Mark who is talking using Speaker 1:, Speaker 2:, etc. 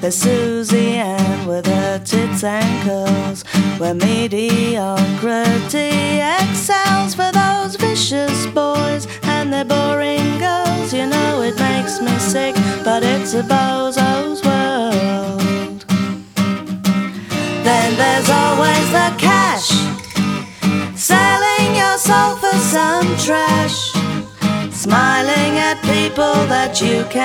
Speaker 1: There's Susie Ann with her tits and curls, where mediocrity excels. For those vicious boys and their boring girls, you know it makes me sick, but it's a bozo's world. Then there's always the cash, selling your soul for some trash, smiling at people that you can